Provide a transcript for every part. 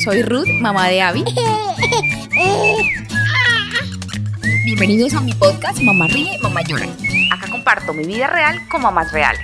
Soy Ruth, mamá de Abby. Bienvenidos a mi podcast Mamá Ríe, Mamá Llora. Acá comparto mi vida real con mamás reales.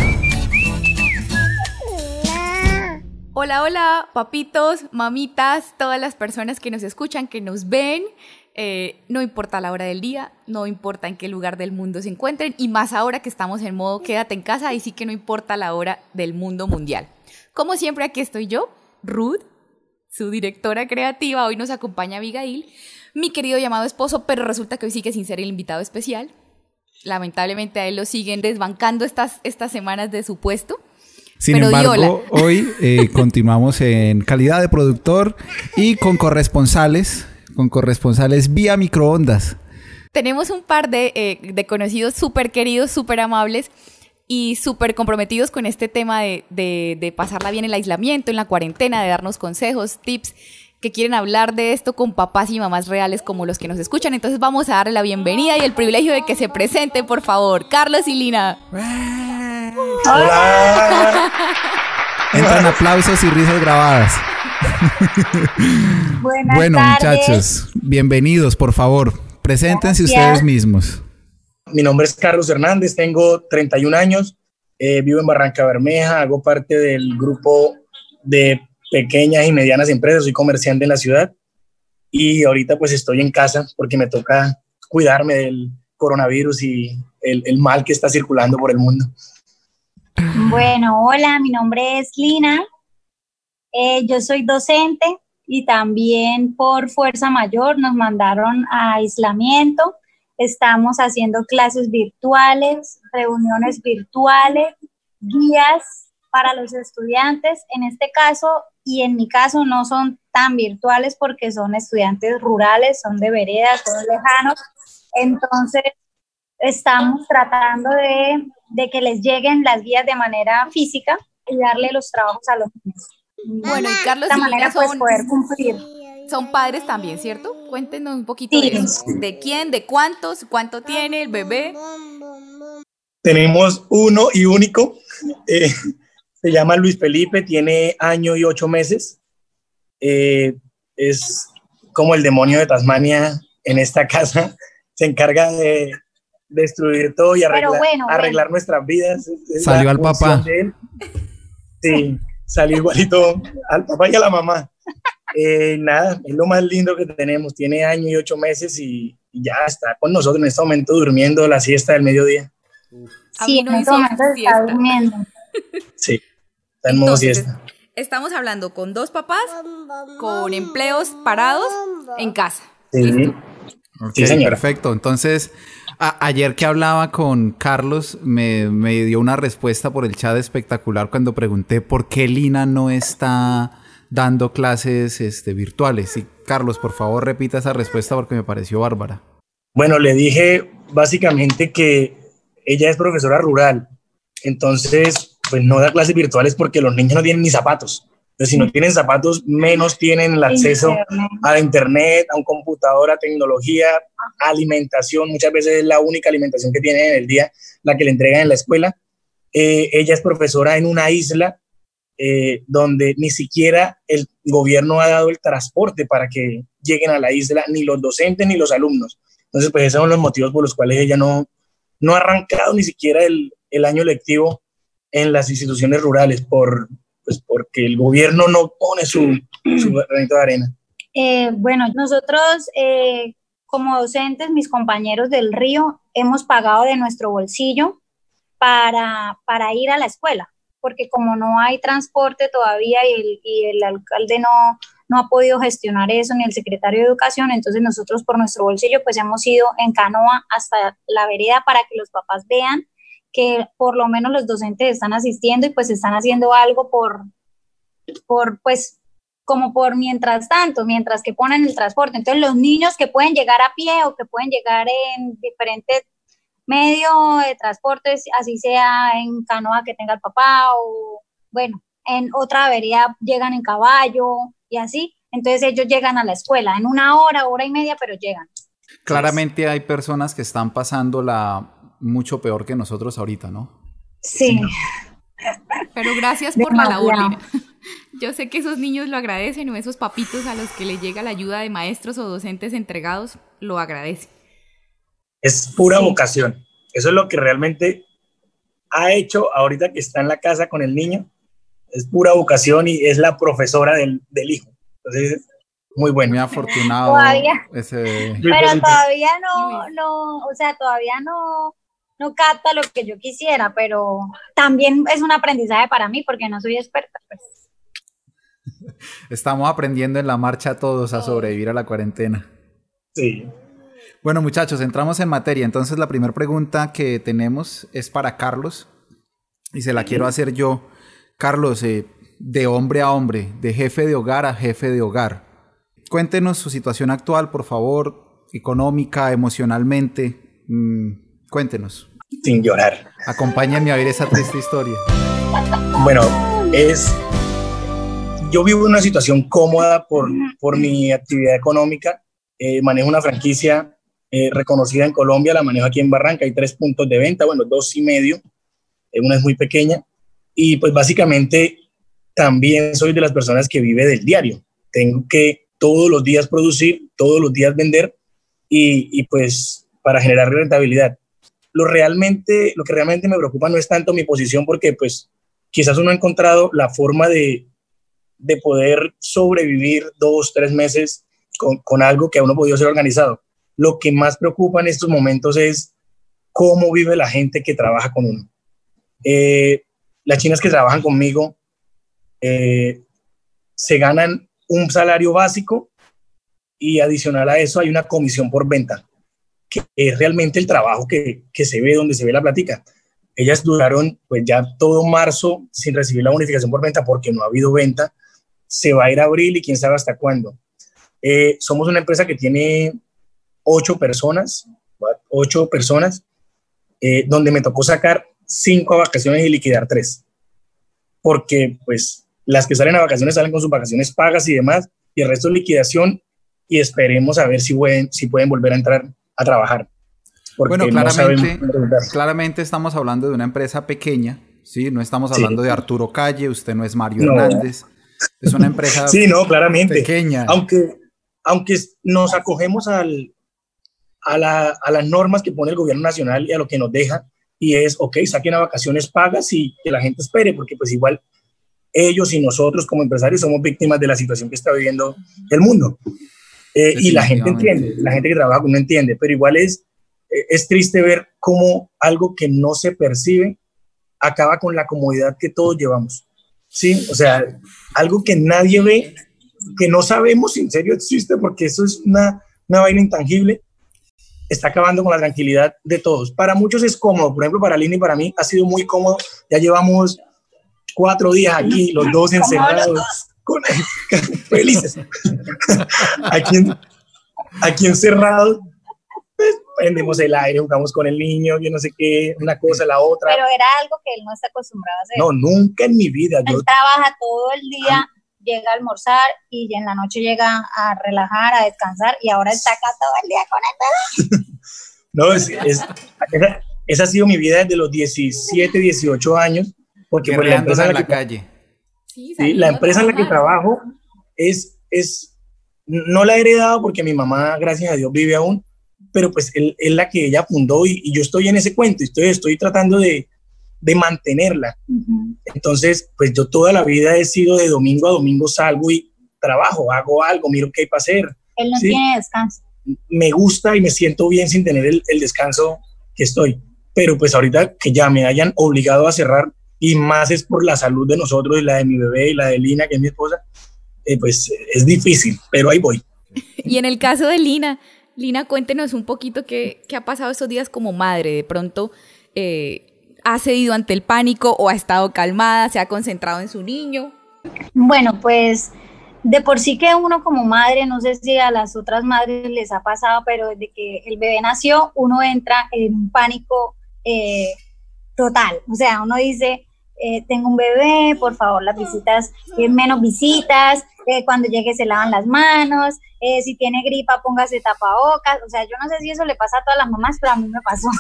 Hola, hola, papitos, mamitas, todas las personas que nos escuchan, que nos ven. No importa la hora del día, no importa en qué lugar del mundo se encuentren, y más ahora que estamos en modo quédate en casa, ahí sí que no importa la hora del mundo mundial. Como siempre, aquí estoy yo, Ruth, su directora creativa. Hoy nos acompaña Abigail, mi querido llamado esposo, pero resulta que hoy sigue sin ser el invitado especial. Lamentablemente a él lo siguen desbancando estas semanas de su puesto. Sin embargo, hoy continuamos en calidad de productor y con corresponsales vía microondas. Tenemos un par de conocidos súper queridos, súper amables y súper comprometidos con este tema de pasarla bien en el aislamiento, en la cuarentena, de darnos consejos, tips, que quieren hablar de esto con papás y mamás reales como los que nos escuchan. Entonces vamos a darle la bienvenida y el privilegio de que se presenten, por favor. Carlos y Lina. ¡Hola! Entran aplausos y risas grabadas. Bueno, tardes. Muchachos, bienvenidos, por favor. Preséntense ustedes mismos. Mi nombre es Carlos Hernández, tengo 31 años, vivo en Barranca Bermeja, hago parte del grupo de pequeñas y medianas empresas, soy comerciante en la ciudad y ahorita pues estoy en casa porque me toca cuidarme del coronavirus y el mal que está circulando por el mundo. Bueno, hola, mi nombre es Lina, yo soy docente y también por fuerza mayor nos mandaron a aislamiento. Estamos haciendo clases virtuales, reuniones virtuales, guías para los estudiantes. En este caso y en mi caso no son tan virtuales porque son estudiantes rurales, son de veredas, son lejanos. Entonces estamos tratando de que les lleguen las guías de manera física y darle los trabajos a los niños. Bueno, y Carlos y Lina pues, poder cumplir. Son padres también, ¿cierto? Cuéntenos un poquito de eso. ¿De quién? ¿De cuántos? ¿Cuánto tiene el bebé? Tenemos uno y único. Se llama Luis Felipe, tiene 1 año y 8 meses. Es como el demonio de Tasmania en esta casa. Se encarga de destruir todo y arreglar nuestras vidas. Salió al papá. Sí, salió igualito al papá y a la mamá. Nada, es lo más lindo que tenemos. Tiene 1 año y 8 meses y ya está con nosotros en este momento durmiendo la siesta del mediodía. Sí, en este momento está durmiendo. Sí, está en modo siesta. Estamos hablando con 2 papás, con empleos parados en casa. Sí. ¿Listo? Okay, sí, perfecto. Entonces, ayer que hablaba con Carlos, me dio una respuesta por el chat espectacular cuando pregunté por qué Lina no está dando clases virtuales. Y Carlos, por favor, repita esa respuesta porque me pareció bárbara. Bueno, le dije básicamente que ella es profesora rural, entonces pues no da clases virtuales porque los niños no tienen ni zapatos. Entonces, si no tienen zapatos, menos tienen el acceso a internet, a un computador, a tecnología, a alimentación. Muchas veces es la única alimentación que tienen en el día, la que le entregan en la escuela. Ella es profesora en una isla donde ni siquiera el gobierno ha dado el transporte para que lleguen a la isla, ni los docentes ni los alumnos. Entonces, pues esos son los motivos por los cuales ella no ha arrancado ni siquiera el año lectivo en las instituciones rurales, porque el gobierno no pone su granito de arena. Bueno, nosotros como docentes, mis compañeros del Río, hemos pagado de nuestro bolsillo para ir a la escuela, porque como no hay transporte todavía y el alcalde no ha podido gestionar eso, ni el secretario de Educación, entonces nosotros por nuestro bolsillo pues hemos ido en canoa hasta la vereda para que los papás vean que por lo menos los docentes están asistiendo y pues están haciendo algo pues como por mientras tanto, mientras que ponen el transporte. Entonces los niños que pueden llegar a pie o que pueden llegar en diferentes medios de transporte, así sea en canoa que tenga el papá o bueno, en otra vereda llegan en caballo y así. Entonces ellos llegan a la escuela en 1 hora, 1 hora y media, pero llegan. Claramente hay personas que están pasándola mucho peor que nosotros ahorita, ¿no? Sí. Pero gracias por la labor, Lina. Yo sé que esos niños lo agradecen, o esos papitos a los que les llega la ayuda de maestros o docentes entregados, lo agradecen. Es pura vocación. Eso es lo que realmente ha hecho ahorita que está en la casa con el niño. Es pura vocación y es la profesora del hijo. Entonces, muy bueno. Muy afortunado. Todavía. Ese... Pero todavía o sea, todavía no capta lo que yo quisiera, pero también es un aprendizaje para mí porque no soy experta, pues. Estamos aprendiendo en la marcha todos a sobrevivir a la cuarentena. Sí. Bueno, muchachos, entramos en materia. Entonces, la primera pregunta que tenemos es para Carlos y se la quiero hacer yo. Carlos, de hombre a hombre, de jefe de hogar a jefe de hogar. Cuéntenos su situación actual, por favor, económica, emocionalmente. Cuéntenos. Sin llorar. Acompáñenme a ver esa triste historia. Bueno, yo vivo en una situación cómoda por mi actividad económica. Manejo una franquicia reconocida en Colombia, la manejo aquí en Barranca. Hay 3 puntos de venta, bueno, 2,5. Una es muy pequeña. Y pues básicamente también soy de las personas que vive del diario. Tengo que todos los días producir, todos los días vender y pues para generar rentabilidad. Lo que realmente me preocupa no es tanto mi posición porque pues quizás uno ha encontrado la forma de poder sobrevivir 2, 3 meses con algo que aún no ha podido ser organizado. Lo que más preocupa en estos momentos es cómo vive la gente que trabaja con uno. Las chinas que trabajan conmigo se ganan un salario básico y adicional a eso hay una comisión por venta, que es realmente el trabajo que se ve, donde se ve la plática. Ellas duraron pues ya todo marzo sin recibir la bonificación por venta porque no ha habido venta. Se va a ir a abril y quién sabe hasta cuándo. Somos una empresa que tiene 8 personas, donde me tocó sacar 5 a vacaciones y liquidar 3. Porque pues las que salen a vacaciones salen con sus vacaciones pagas y demás, y el resto es liquidación, y esperemos a ver si pueden volver a entrar a trabajar. Bueno, claramente estamos hablando de una empresa pequeña, ¿sí? No estamos hablando de Arturo Calle, usted no es Mario Hernández, es una empresa claramente pequeña. Aunque nos acogemos a las normas que pone el gobierno nacional y a lo que nos deja, y es, saquen a vacaciones pagas y que la gente espere, porque pues igual ellos y nosotros como empresarios somos víctimas de la situación que está viviendo el mundo. Y la gente entiende, la gente que trabaja no entiende, pero igual es triste ver cómo algo que no se percibe acaba con la comodidad que todos llevamos. ¿Sí? O sea, algo que nadie ve, que no sabemos si en serio existe, porque eso es una vaina intangible, está acabando con la tranquilidad de todos. Para muchos es cómodo, por ejemplo, para Lina y para mí ha sido muy cómodo. Ya llevamos 4 días aquí, los dos encerrados, felices. aquí encerrados, pues, prendemos el aire, jugamos con el niño, yo no sé qué, una cosa, la otra. Pero era algo que él no está acostumbrado a hacer. No, nunca en mi vida. Él trabaja todo el día, llega a almorzar y en la noche llega a relajar, a descansar, y ahora está acá todo el día con el No, esa ha sido mi vida desde los 17, 18 años, porque por la empresa en la calle. Sí, la empresa en la que trabajo no la he heredado porque mi mamá, gracias a Dios, vive aún, pero pues es la que ella fundó y yo estoy en ese cuento, estoy tratando de mantenerla. Entonces, pues yo toda la vida he sido de domingo a domingo, salgo y trabajo, hago algo, miro qué hay para hacer. Él no tiene descanso. Me gusta y me siento bien sin tener el descanso que estoy, pero pues ahorita que ya me hayan obligado a cerrar, y más es por la salud de nosotros y la de mi bebé y la de Lina, que es mi esposa, pues es difícil, pero ahí voy. Y en el caso de Lina, cuéntenos un poquito qué ha pasado estos días como madre. De pronto ha cedido ante el pánico o ha estado calmada, se ha concentrado en su niño. Bueno, pues de por sí que uno como madre, no sé si a las otras madres les ha pasado, pero desde que el bebé nació, uno entra en un pánico total. O sea, uno dice, tengo un bebé, por favor, las visitas, menos visitas, cuando llegue se lavan las manos, si tiene gripa, póngase tapabocas. O sea, yo no sé si eso le pasa a todas las mamás, pero a mí me pasó.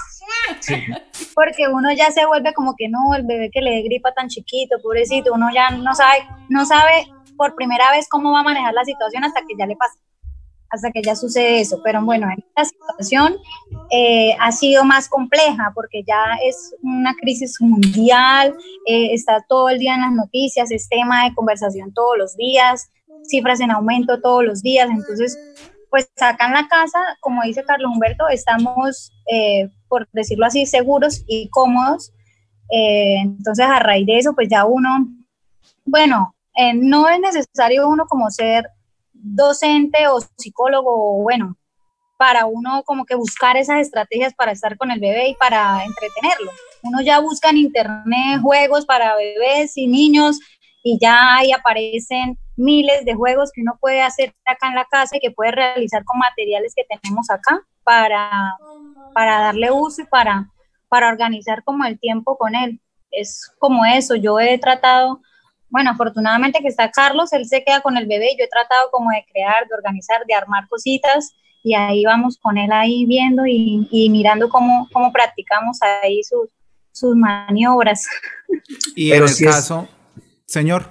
Sí. Porque uno ya se vuelve como que no, el bebé que le dé gripa tan chiquito, pobrecito, uno ya no sabe por primera vez cómo va a manejar la situación hasta que ya le pasa, hasta que ya sucede eso. Pero bueno, esta situación ha sido más compleja porque ya es una crisis mundial, está todo el día en las noticias, es tema de conversación todos los días, cifras en aumento todos los días. Entonces, pues acá en la casa, como dice Carlos Humberto, estamos, por decirlo así, seguros y cómodos. Entonces, a raíz de eso, pues ya uno, bueno, no es necesario uno como ser docente o psicólogo, bueno, para uno como que buscar esas estrategias para estar con el bebé y para entretenerlo. Uno ya busca en internet juegos para bebés y niños y ya ahí aparecen miles de juegos que uno puede hacer acá en la casa y que puede realizar con materiales que tenemos acá para darle uso y para organizar como el tiempo con él. Es como eso, yo he tratado, bueno, afortunadamente que está Carlos, él se queda con el bebé y yo he tratado como de crear, de organizar, de armar cositas y ahí vamos con él ahí viendo y mirando cómo practicamos ahí sus maniobras. Y pero en el caso, señor.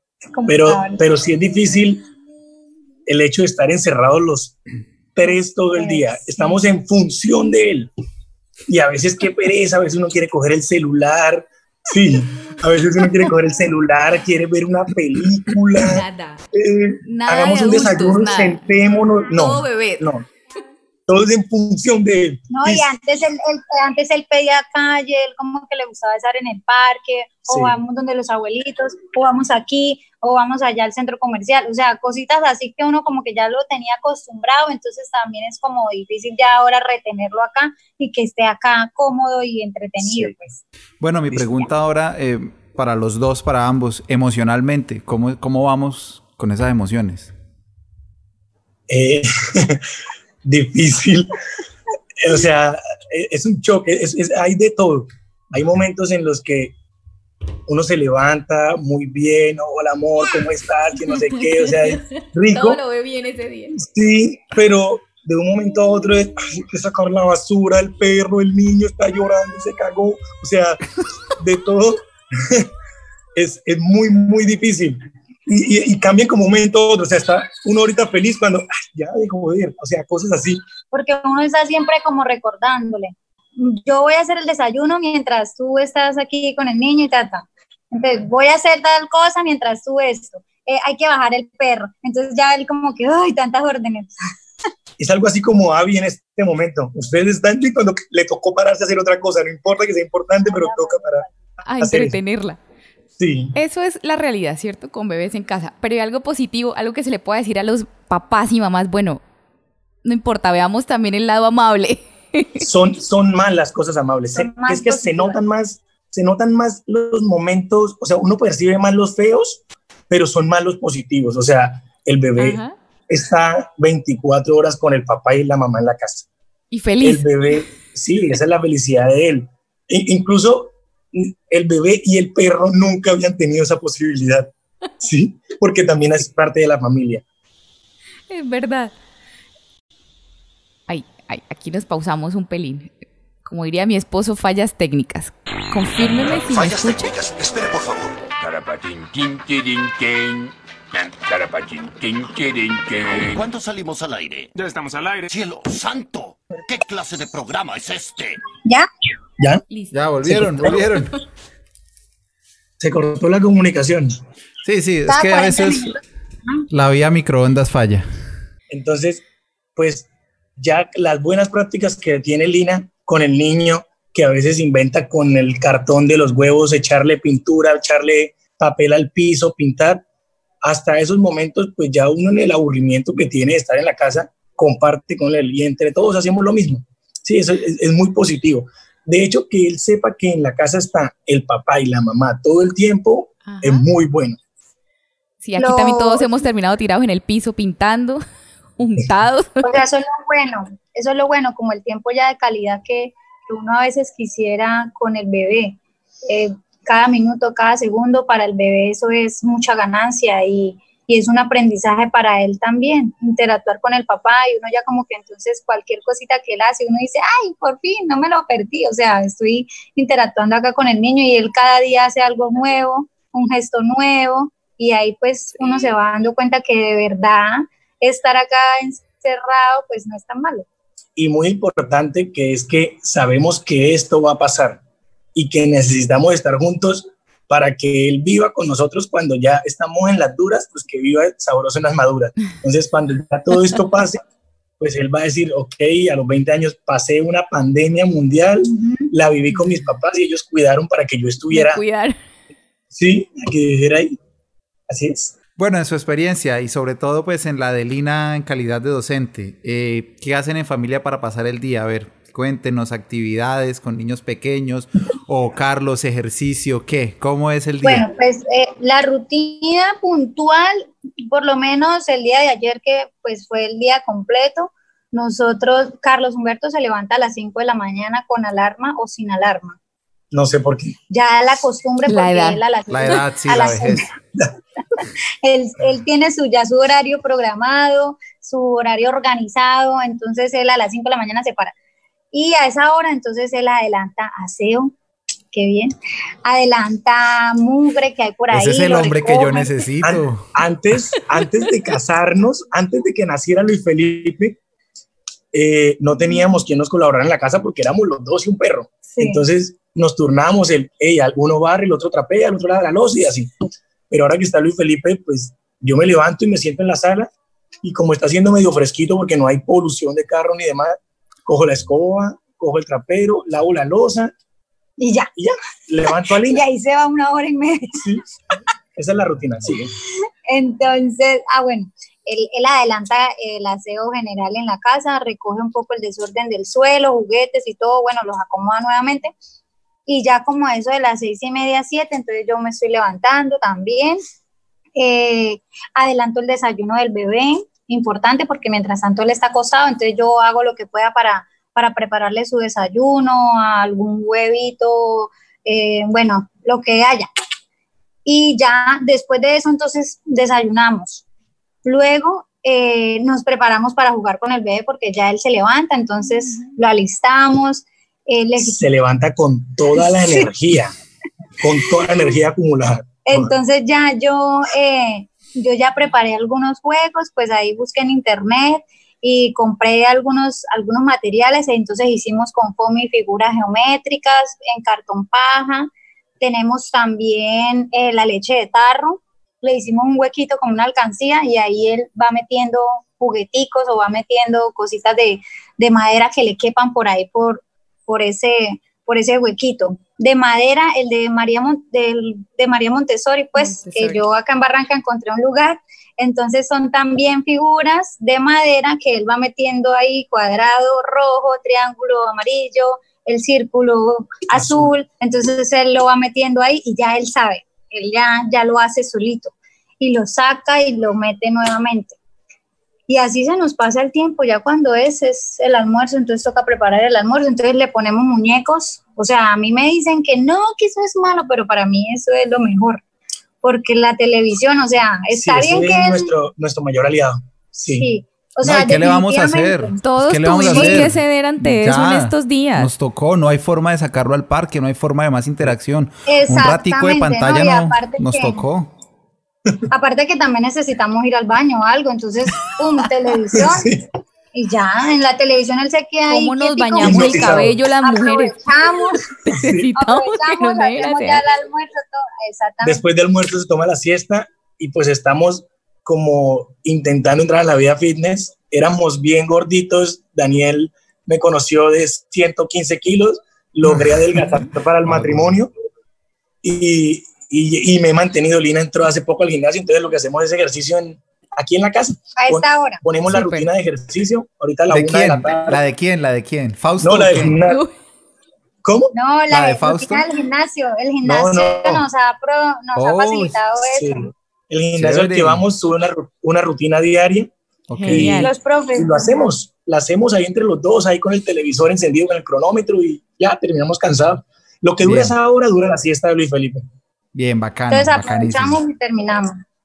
Pero sí es difícil el hecho de estar encerrados los tres todo el día. Estamos en función de él. Y a veces qué pereza, a veces uno quiere coger el celular. Sí, a veces uno quiere coger el celular, quiere ver una película. Nada hagamos de un adultos, desayuno, nada. sentémonos. No, Todo bebé. no. Todo es en función de él. No, y antes él pedía calle, él como que le gustaba estar en el parque, o vamos donde los abuelitos, o vamos aquí, o vamos allá al centro comercial, o sea, cositas así que uno como que ya lo tenía acostumbrado, entonces también es como difícil ya ahora retenerlo acá y que esté acá cómodo y entretenido. Pues. Bueno, mi pregunta ahora para los dos, para ambos, emocionalmente, ¿cómo vamos con esas emociones? Difícil, o sea, es un choque, hay de todo. Hay momentos en los que uno se levanta muy bien, hola amor, ¿cómo estás? Que no sé qué, o sea, es rico. Todo lo ve bien ese día. Sí, pero de un momento a otro es, hay que sacar la basura, el perro, el niño está llorando, se cagó, o sea, de todo. es muy, muy difícil. Y cambian como un momento a otro, o sea, está uno ahorita feliz cuando, ya de joder, o sea, cosas así. Porque uno está siempre como recordándole, yo voy a hacer el desayuno mientras tú estás aquí con el niño y tata, entonces voy a hacer tal cosa mientras tú esto, hay que bajar el perro, entonces ya él como que, ay, tantas órdenes. Es algo así como Abby en este momento, ustedes están y cuando le tocó pararse a hacer otra cosa, no importa que sea importante, pero toca parar. A entretenerla. Sí. Eso es la realidad, ¿cierto? Con bebés en casa. Pero hay algo positivo, algo que se le pueda decir a los papás y mamás, bueno, no importa, veamos también el lado amable. Son más las cosas amables. Es que se notan más los momentos, o sea, uno percibe más los feos, pero son más los positivos. O sea, el bebé está 24 horas con el papá y la mamá en la casa. Y feliz. El bebé, sí, esa es la felicidad de él. Incluso el bebé y el perro nunca habían tenido esa posibilidad, ¿sí? Porque también es parte de la familia. Es verdad. Ay, aquí nos pausamos un pelín. Como diría mi esposo, fallas técnicas. Confírmeme si fallas me escucha. Técnicas. Espere, por favor. ¿Cuándo salimos al aire? Ya estamos al aire. ¡Cielo santo! ¿Qué clase de programa es este? ¿Ya? Listo. Ya, volvieron. Se cortó la comunicación. Sí, es que a veces la vía microondas falla. Entonces, pues ya las buenas prácticas que tiene Lina con el niño, que a veces inventa con el cartón de los huevos, echarle pintura, echarle papel al piso, pintar, hasta esos momentos, pues ya uno en el aburrimiento que tiene de estar en la casa, comparte con él y entre todos hacemos lo mismo. Sí, eso es muy positivo. De hecho, que él sepa que en la casa está el papá y la mamá todo el tiempo, es muy bueno. Sí, aquí también todos hemos terminado tirados en el piso, pintando, untados. O sea, eso es lo bueno, como el tiempo ya de calidad que uno a veces quisiera con el bebé. Cada minuto, cada segundo para el bebé, eso es mucha ganancia y y es un aprendizaje para él también, interactuar con el papá, y uno ya como que entonces cualquier cosita que él hace, uno dice, ay, por fin, no me lo perdí, o sea, estoy interactuando acá con el niño y él cada día hace algo nuevo, un gesto nuevo, y ahí pues uno se va dando cuenta que de verdad estar acá encerrado pues no es tan malo. Y muy importante que es que sabemos que esto va a pasar y que necesitamos estar juntos para que él viva con nosotros cuando ya estamos en las duras, pues que viva sabroso en las maduras. Entonces, cuando ya todo esto pase, pues él va a decir, ok, a los 20 años pasé una pandemia mundial, la viví con mis papás y ellos cuidaron para que yo estuviera. Cuidar. Sí, que viviera ahí. Así es. Bueno, en su experiencia y sobre todo pues en la de Lina en calidad de docente, ¿qué hacen en familia para pasar el día? A ver, cuéntenos, actividades con niños pequeños o Carlos, ejercicio, ¿qué? ¿Cómo es el día? Bueno, pues la rutina puntual, por lo menos el día de ayer que pues fue el día completo, nosotros, Carlos Humberto se levanta a las 5 de la mañana con alarma o sin alarma. No sé por qué. Ya la costumbre, porque edad. él a las La edad, sí, a la las vejez. él tiene ya su horario programado, su horario organizado, entonces él a las 5 de la mañana se para. Y a esa hora entonces él adelanta aseo, qué bien, adelanta mugre que hay por ahí. Ese es el hombre que yo necesito. Antes de casarnos, antes de que naciera Luis Felipe, no teníamos quien nos colaborara en la casa porque éramos los dos y un perro. Sí. Entonces nos turnábamos, uno barre, el otro trapea, el otro lava la loza y así. Pero ahora que está Luis Felipe, pues yo me levanto y me siento en la sala y como está haciendo medio fresquito porque no hay polución de carro ni demás, cojo la escoba, cojo el trapero, lavo la loza y ya, levanto a Lina. Y ahí se va 1 hora y media. Sí, esa es la rutina, sí. Entonces, bueno, él adelanta el aseo general en la casa, recoge un poco el desorden del suelo, juguetes y todo, bueno, los acomoda nuevamente. Y ya como a eso de las 6:30, 7, entonces yo me estoy levantando también. Adelanto el desayuno del bebé, importante porque mientras tanto él está acostado, entonces yo hago lo que pueda para prepararle su desayuno, algún huevito, bueno, lo que haya. Y ya después de eso entonces desayunamos. Luego nos preparamos para jugar con el bebé porque ya él se levanta, entonces lo alistamos. Se levanta con toda la energía, con toda la energía acumulada. Entonces ya yo ya preparé algunos juegos, pues ahí busqué en internet y compré algunos materiales, entonces hicimos con foamy figuras geométricas en cartón paja. Tenemos también la leche de tarro, le hicimos un huequito con una alcancía y ahí él va metiendo jugueticos o va metiendo cositas de madera que le quepan por ahí por ese huequito. De madera, el de María Montessori, pues, que yo acá en Barranca encontré un lugar, entonces son también figuras de madera que él va metiendo ahí, cuadrado, rojo, triángulo, amarillo, el círculo azul, entonces él lo va metiendo ahí y ya él sabe, él ya lo hace solito, y lo saca y lo mete nuevamente. Y así se nos pasa el tiempo, ya cuando es el almuerzo, entonces toca preparar el almuerzo, entonces le ponemos muñecos, o sea, a mí me dicen que no, que eso es malo, pero para mí eso es lo mejor, porque la televisión, o sea, está bien que es nuestro mayor aliado. Sí. O sea, ¿qué le vamos a hacer? Todos tuvimos que ceder ante eso en estos días. Nos tocó, no hay forma de sacarlo al parque, no hay forma de más interacción. Un ratico de pantalla nos tocó. Aparte que también necesitamos ir al baño o algo, entonces, televisión. Sí. Y ya, en la televisión él se queda ahí. ¿Cómo nos bañamos el cabello las mujeres? Necesitamos que nos hacemos ya el almuerzo, todo. Exactamente. Después del almuerzo se toma la siesta y pues estamos como intentando entrar a la vida fitness. Éramos bien gorditos, Daniel me conoció de 115 kilos, logré adelgazar para el matrimonio y me he mantenido. Lina entró hace poco al gimnasio, entonces lo que hacemos es ejercicio aquí en la casa. A esta hora. Ponemos la rutina de ejercicio, ahorita a la 1 de la tarde. ¿La de quién? ¿Fausto? No, la de gimnasio. ¿Cómo? No, la de Fausto. Rutina del gimnasio. El gimnasio nos ha facilitado eso. Sí. El gimnasio al que vamos sube una rutina diaria. Okay. Los profes. Y la hacemos ahí entre los dos, ahí con el televisor encendido, con el cronómetro y ya terminamos cansados. Lo que dura esa hora dura la siesta de Luis Felipe. Bien, bacano. Entonces aprovechamos y terminamos.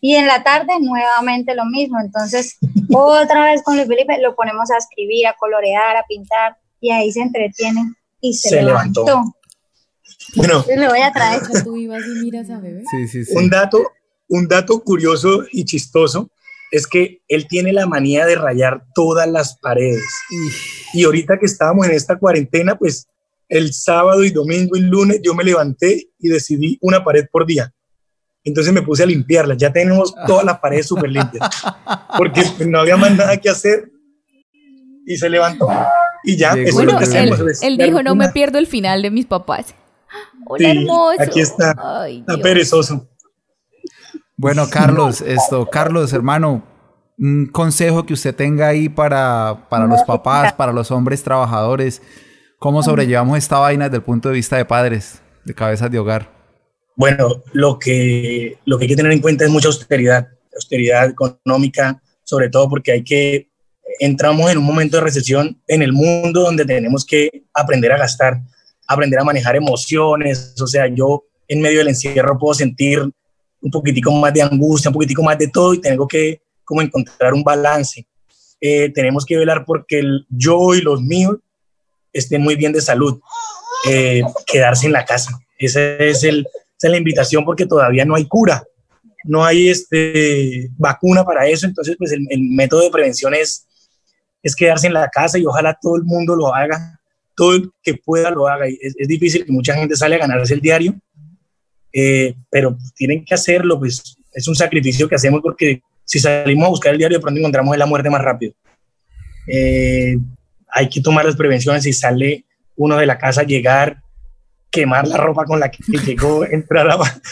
Y en la tarde nuevamente lo mismo. Entonces, otra vez con Luis Felipe lo ponemos a escribir, a colorear, a pintar, y ahí se entretiene y se levantó. Bueno, le voy a traer. Tú ibas y miras a bebé. Sí. Un dato curioso y chistoso es que él tiene la manía de rayar todas las paredes. Y ahorita que estábamos en esta cuarentena, pues el sábado y domingo y lunes yo me levanté y decidí una pared por día. Entonces me puse a limpiarlas. Ya tenemos todas las paredes súper limpias. Porque no había más nada que hacer. Y se levantó. Y ya, eso es lo que hacemos. Él dijo, no me pierdo el final de mis papás. Hola, sí, hermoso. Aquí está. Ay, está perezoso. Bueno, Carlos, hermano, un consejo que usted tenga ahí para los papás, para los hombres trabajadores. ¿Cómo sobrellevamos esta vaina desde el punto de vista de padres, de cabezas de hogar? Bueno, lo que hay que tener en cuenta es mucha austeridad económica, sobre todo porque entramos en un momento de recesión en el mundo donde tenemos que aprender a gastar, aprender a manejar emociones. O sea, yo en medio del encierro puedo sentir un poquitico más de angustia, un poquitico más de todo, y tengo que como encontrar un balance. Tenemos que velar porque yo y los míos estén muy bien de salud. Quedarse en la casa. Esa es la invitación, porque todavía no hay cura, no hay vacuna para eso. Entonces, pues el método de prevención es quedarse en la casa, y ojalá todo el mundo lo haga, todo el que pueda lo haga. Es difícil, que mucha gente sale a ganarse el diario, pero tienen que hacerlo. Pues es un sacrificio que hacemos, porque si salimos a buscar el diario, de pronto encontramos la muerte más rápido. Hay que tomar las prevenciones. Si sale uno de la casa, llegar, quemar la ropa con la que llegó, entrar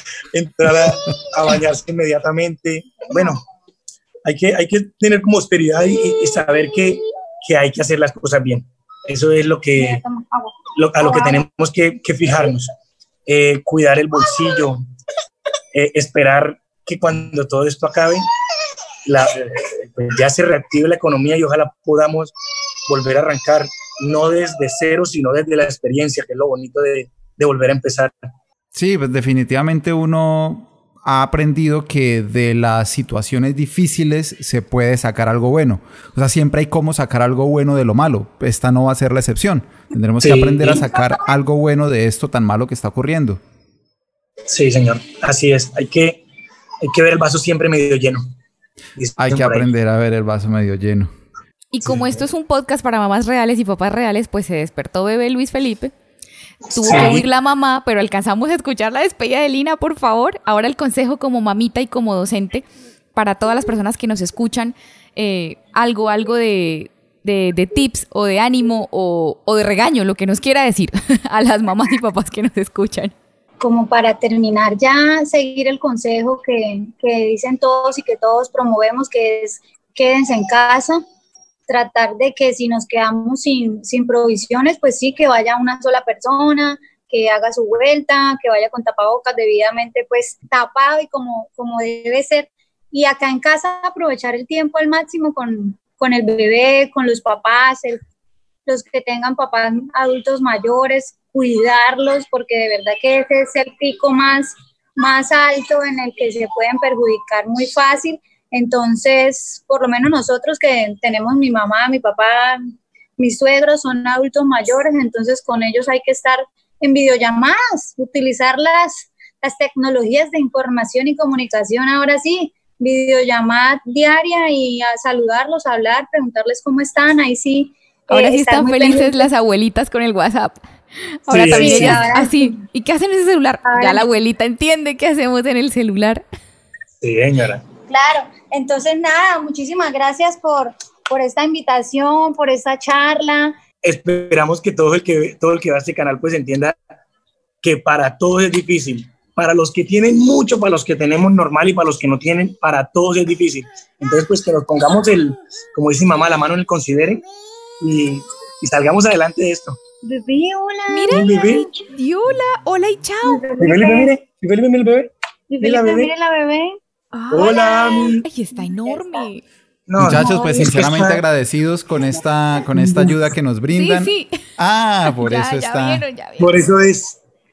a bañarse inmediatamente. Bueno, hay que tener como austeridad y saber que hay que hacer las cosas bien. Eso es a lo que tenemos que fijarnos. Cuidar el bolsillo, esperar que cuando todo esto acabe, pues ya se reactive la economía, y ojalá podamos volver a arrancar, no desde cero, sino desde la experiencia, que es lo bonito de volver a empezar. Sí, pues definitivamente uno ha aprendido que de las situaciones difíciles se puede sacar algo bueno. O sea, siempre hay cómo sacar algo bueno de lo malo. Esta no va a ser la excepción. Tendremos que aprender a sacar algo bueno de esto tan malo que está ocurriendo. Sí, señor. Así es. Hay que ver el vaso siempre medio lleno. Hay que aprender a ver el vaso medio lleno. Y como esto es un podcast para mamás reales y papás reales, pues se despertó bebé Luis Felipe. Tuvo que huir la mamá, pero alcanzamos a escuchar la despedida de Lina, por favor. Ahora el consejo como mamita y como docente para todas las personas que nos escuchan, algo de tips o de ánimo o de regaño, lo que nos quiera decir a las mamás y papás que nos escuchan. Como para terminar ya, seguir el consejo que dicen todos y que todos promovemos, que es quédense en casa. Tratar de que si nos quedamos sin provisiones, pues sí, que vaya una sola persona, que haga su vuelta, que vaya con tapabocas debidamente pues tapado y como debe ser. Y acá en casa aprovechar el tiempo al máximo con el bebé, con los papás, los que tengan papás adultos mayores, cuidarlos, porque de verdad que ese es el pico más alto en el que se pueden perjudicar muy fácil. Entonces, por lo menos nosotros que tenemos mi mamá, mi papá, mis suegros son adultos mayores, entonces con ellos hay que estar en videollamadas, utilizar las tecnologías de información y comunicación, ahora sí, videollamada diaria y a saludarlos, a hablar, preguntarles cómo están, ahí sí. Ahora sí están felices las abuelitas con el WhatsApp. Ahora sí, también ellas así. ¿Y qué hacen en ese celular? Ahora, ya la abuelita entiende qué hacemos en el celular. Sí, señora. Claro, entonces nada, muchísimas gracias por esta invitación, por esta charla. Esperamos que todo el que ve este canal pues entienda que para todos es difícil. Para los que tienen mucho, para los que tenemos normal y para los que no tienen, para todos es difícil. Entonces pues que nos pongamos como dice mi mamá, la mano en el considere y salgamos adelante de esto. Bebé, hola. Mira, bebé. Y hola y chao. Mire el bebé. Mire la bebé. Hola. Ay, está enorme. No, muchachos, pues sinceramente agradecidos con esta ayuda que nos brindan. Sí. Ah, por eso ya está. Vieron. Por eso es.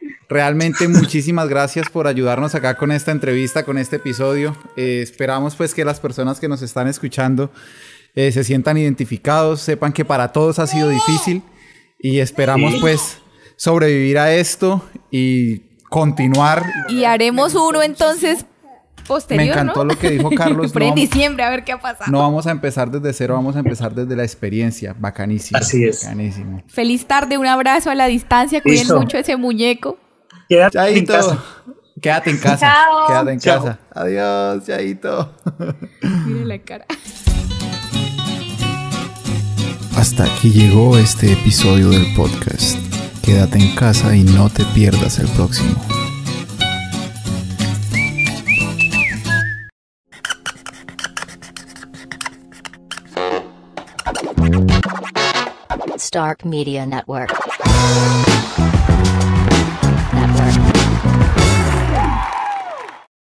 Realmente muchísimas gracias por ayudarnos acá con esta entrevista, con este episodio. Esperamos pues que las personas que nos están escuchando se sientan identificados, sepan que para todos ha sido difícil y esperamos pues sobrevivir a esto y continuar. Y haremos uno entonces posterior, Me encantó, ¿no? Lo que dijo Carlos. Pero en diciembre, a ver qué ha pasado. No vamos a empezar desde cero, vamos a empezar desde la experiencia. Bacanísimo. Así es. Bacanísimo. Feliz tarde, un abrazo a la distancia. Cuiden Listo. mucho ese muñeco. Quédate en Chaito. casa. Quédate en casa. Chao. Quédate en Chao. casa. Adiós, Chaito. Mira la cara. Hasta aquí llegó este episodio del podcast. Quédate en casa y no te pierdas el próximo. Stark Media Network.